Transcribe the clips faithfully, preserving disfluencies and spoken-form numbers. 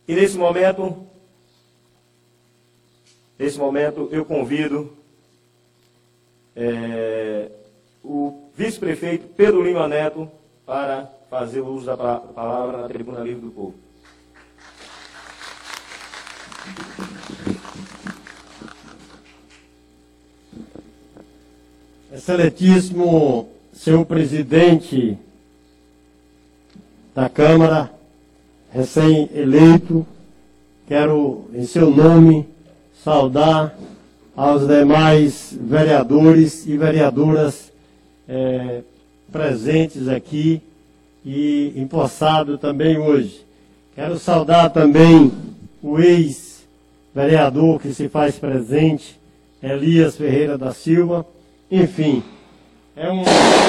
E nesse momento, nesse momento eu convido é, o vice-prefeito Pedro Lima Neto para fazer o uso da palavra na Tribuna Livre do Povo. Excelentíssimo senhor presidente da Câmara, recém-eleito, quero, em seu nome, saudar aos demais vereadores e vereadoras é, presentes aqui e empossado também hoje. Quero saudar também o ex-vereador que se faz presente, Elias Ferreira da Silva. Enfim, é um...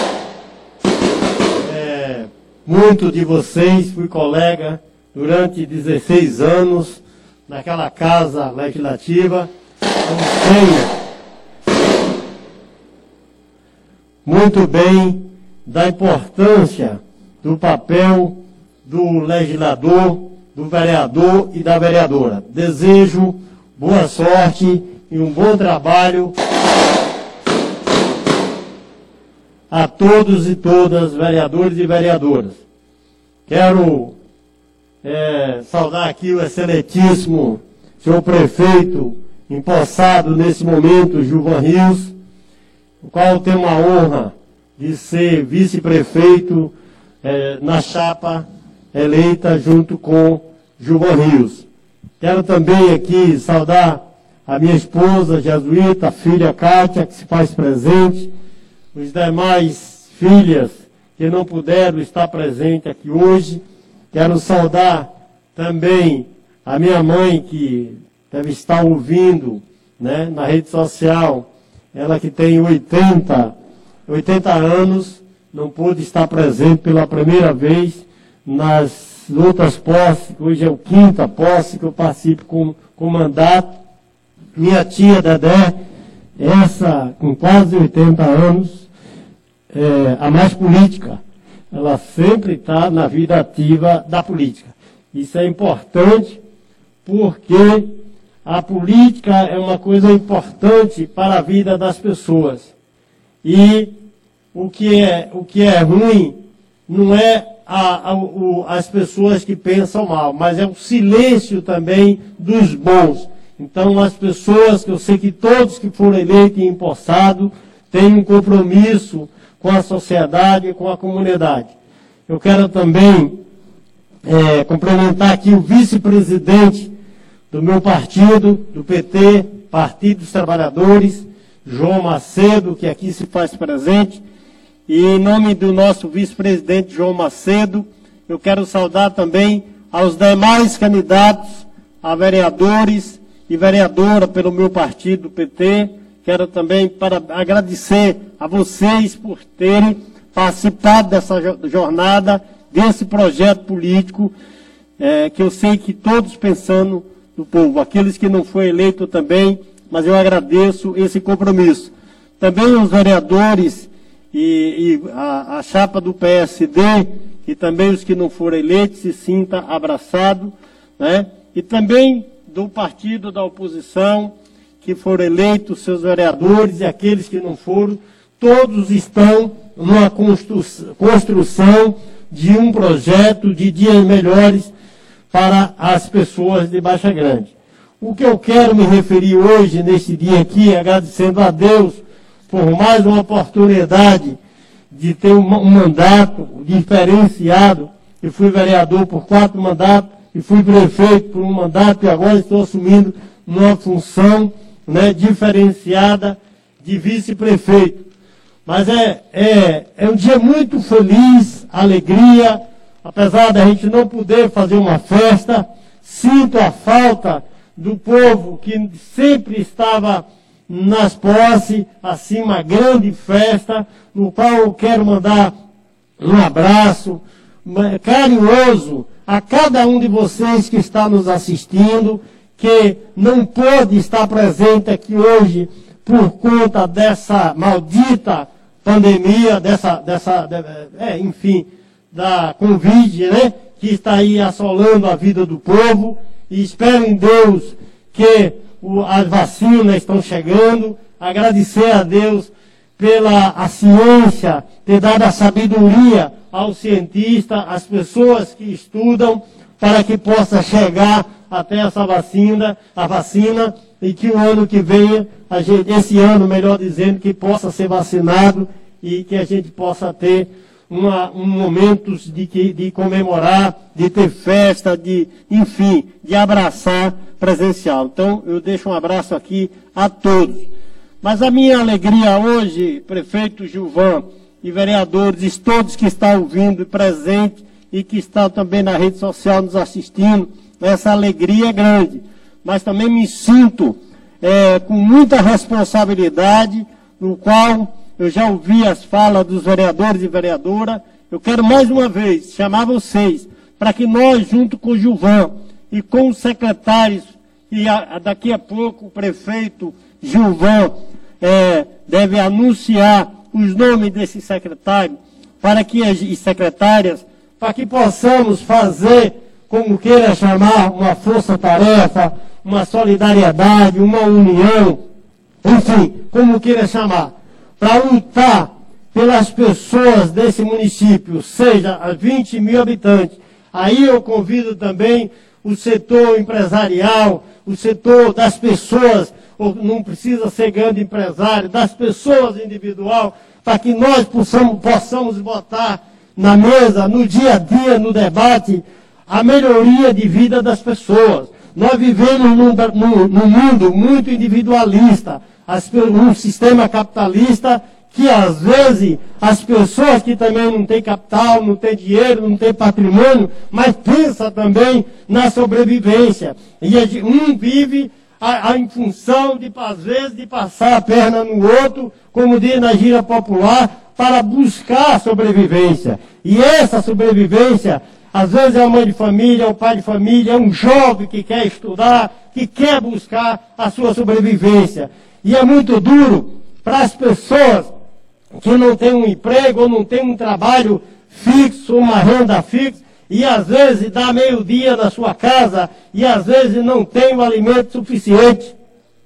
É, muito de vocês, fui colega durante dezesseis anos naquela casa legislativa. Eu sei muito bem da importância do papel do legislador, do vereador e da vereadora. Desejo boa sorte e um bom trabalho a todos e todas, vereadores e vereadoras. Quero é, saudar aqui o excelentíssimo senhor prefeito, empossado nesse momento, Gilvan Rios, o qual tem uma honra de ser vice-prefeito é, na chapa eleita junto com Gilvan Rios. Quero também aqui saudar a minha esposa, Jesuíta, a filha Kátia, que se faz presente, os demais filhas que não puderam estar presentes aqui hoje. Quero saudar também a minha mãe, que deve estar ouvindo, né, na rede social, ela que tem oitenta anos, não pôde estar presente pela primeira vez nas outras posses, hoje é a quinta posse que eu participo com, com mandato. Minha tia Dedé, essa com quase oitenta anos, É, a mais política, ela sempre está na vida ativa da política. Isso é importante porque a política é uma coisa importante para a vida das pessoas. E o que é, o que é ruim não é a, a, o, as pessoas que pensam mal, mas é o silêncio também dos bons. Então, as pessoas, que eu sei que todos que foram eleitos e empossados têm um compromisso com a sociedade e com a comunidade. Eu quero também é, cumprimentar aqui o vice-presidente do meu partido, do P T, Partido dos Trabalhadores, João Macedo, que aqui se faz presente. E em nome do nosso vice-presidente João Macedo, eu quero saudar também aos demais candidatos a vereadores e vereadora pelo meu partido, P T. Quero também para agradecer a vocês por terem participado dessa jornada, desse projeto político, é, que eu sei que todos pensando no povo, aqueles que não foram eleitos também, mas eu agradeço esse compromisso. Também os vereadores e, e a, a chapa do P S D, e também os que não foram eleitos, se sinta abraçado, né? E também do partido da oposição, que foram eleitos, seus vereadores e aqueles que não foram, todos estão numa construção de um projeto de dias melhores para as pessoas de Baixa Grande. O que eu quero me referir hoje, neste dia aqui, agradecendo a Deus por mais uma oportunidade de ter um, um mandato diferenciado. Eu fui vereador por quatro mandatos e fui prefeito por um mandato e agora estou assumindo uma função, né, diferenciada de vice-prefeito. Mas é, é, é um dia muito feliz, alegria, apesar da gente não poder fazer uma festa, sinto a falta do povo que sempre estava nas posses, assim, uma grande festa, no qual eu quero mandar um abraço carinhoso a cada um de vocês que está nos assistindo, que não pôde estar presente aqui hoje por conta dessa maldita pandemia, dessa, dessa é, enfim, da Covid, né, que está aí assolando a vida do povo, e espero em Deus que o, as vacinas estão chegando. Agradecer a Deus pela a ciência, ter dado a sabedoria aos cientistas, às pessoas que estudam, para que possa chegar até essa vacina, a vacina, e que o ano que vem, a gente, esse ano, melhor dizendo, que possa ser vacinado e que a gente possa ter uma, um momentos de, que, de comemorar, de ter festa, de, enfim, de abraçar presencial. Então, eu deixo um abraço aqui a todos. Mas a minha alegria hoje, prefeito Gilvan e vereadores, todos que estão ouvindo presente e que estão também na rede social nos assistindo, essa alegria é grande. Mas também me sinto é, com muita responsabilidade, no qual eu já ouvi as falas dos vereadores e vereadoras. Eu quero mais uma vez chamar vocês para que nós, junto com o Gilvan e com os secretários, e a, daqui a pouco o prefeito Gilvan é, deve anunciar os nomes desses secretários, para que as e secretárias, para que possamos fazer, como queira chamar, uma força-tarefa, uma solidariedade, uma união, enfim, como queira chamar, para lutar pelas pessoas desse município, seja a vinte mil habitantes. Aí eu convido também o setor empresarial, o setor das pessoas, não precisa ser grande empresário, das pessoas individual, para que nós possamos, possamos botar na mesa, no dia a dia, no debate, a melhoria de vida das pessoas. Nós vivemos num, num, num mundo muito individualista, as, um sistema capitalista que, às vezes, as pessoas que também não têm capital, não têm dinheiro, não têm patrimônio, mas pensa também na sobrevivência. E um vive a, a, em função, de, às vezes, de passar a perna no outro, como diz na gíria popular, para buscar a sobrevivência. E essa sobrevivência, às vezes é a mãe de família, é o pai de família, é um jovem que quer estudar, que quer buscar a sua sobrevivência. E é muito duro para as pessoas que não têm um emprego ou não têm um trabalho fixo, uma renda fixa, e às vezes dá meio-dia na sua casa e às vezes não tem o alimento suficiente.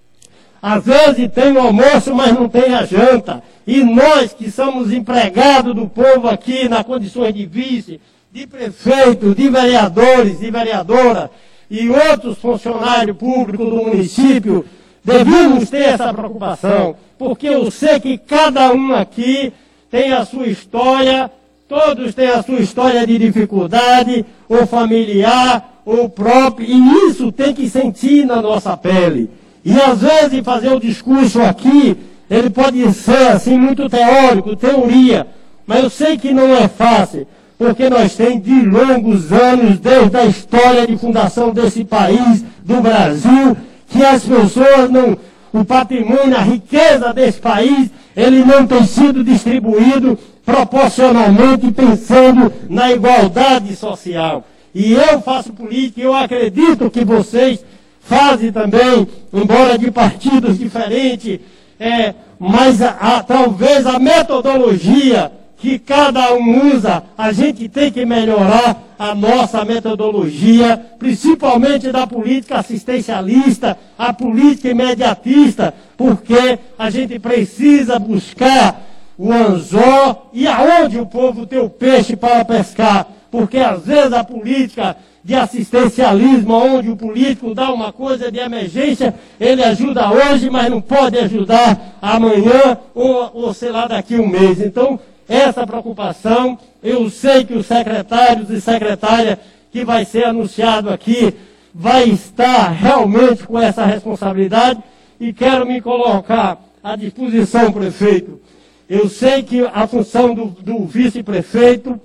Às vezes tem o almoço, mas não tem a janta. E nós que somos empregados do povo aqui, nas condições de vice, de prefeito, de vereadores e vereadora, e outros funcionários públicos do município, devemos ter essa preocupação, porque eu sei que cada um aqui tem a sua história, todos têm a sua história de dificuldade, ou familiar, ou próprio, e isso tem que sentir na nossa pele. E às vezes fazer o discurso aqui, ele pode ser assim muito teórico, teoria, mas eu sei que não é fácil, porque nós temos de longos anos, desde a história de fundação desse país, do Brasil, que as pessoas não, o patrimônio, a riqueza desse país, ele não tem sido distribuído proporcionalmente pensando na igualdade social. E eu faço política, eu acredito que vocês fazem também, embora de partidos diferentes, é, mas a, a, talvez a metodologia que cada um usa, a gente tem que melhorar a nossa metodologia, principalmente da política assistencialista, a política imediatista, porque a gente precisa buscar o anzol e aonde o povo tem o peixe para pescar, porque às vezes a política de assistencialismo, onde o político dá uma coisa de emergência, ele ajuda hoje, mas não pode ajudar amanhã ou, ou sei lá, daqui a um mês. Então, essa preocupação, eu sei que os secretários e secretárias que vai ser anunciado aqui vai estar realmente com essa responsabilidade e quero me colocar à disposição, prefeito. Eu sei que a função do, do vice-prefeito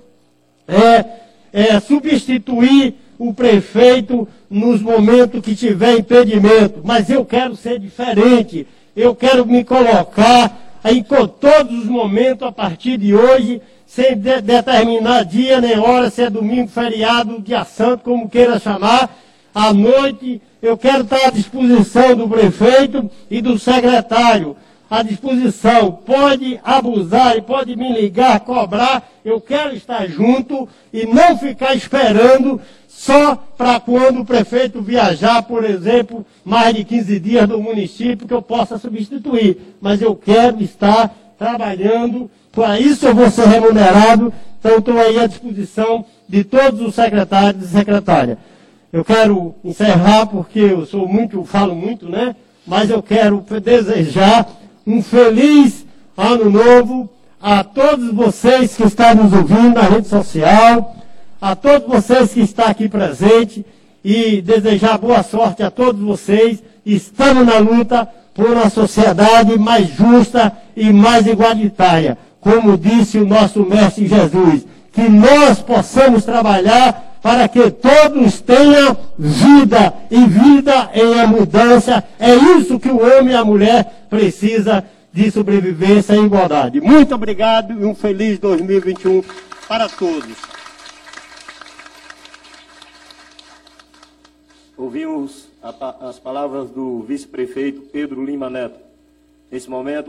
é, é substituir o prefeito nos momentos que tiver impedimento, mas eu quero ser diferente, eu quero me colocar em todos os momentos, a partir de hoje, sem de determinar dia nem hora, se é domingo, feriado, dia santo, como queira chamar, à noite, eu quero estar à disposição do prefeito e do secretário. à disposição. Pode abusar e pode me ligar, cobrar. Eu quero estar junto e não ficar esperando só para quando o prefeito viajar, por exemplo, mais de quinze dias do município, que eu possa substituir. Mas eu quero estar trabalhando, para isso eu vou ser remunerado, então estou aí à disposição de todos os secretários e secretárias. Eu quero encerrar, porque eu sou muito, falo muito, né? Mas eu quero desejar um feliz ano novo a todos vocês que estão nos ouvindo na rede social, a todos vocês que estão aqui presentes, e desejar boa sorte a todos vocês. Estamos na luta por uma sociedade mais justa e mais igualitária. Como disse o nosso Mestre Jesus, que nós possamos trabalhar para que todos tenham vida, e vida em abundância. É isso que o homem e a mulher precisa, de sobrevivência e igualdade. Muito obrigado e um feliz dois mil e vinte e um para todos. Ouvimos a, as palavras do vice-prefeito Pedro Lima Neto. Nesse momento,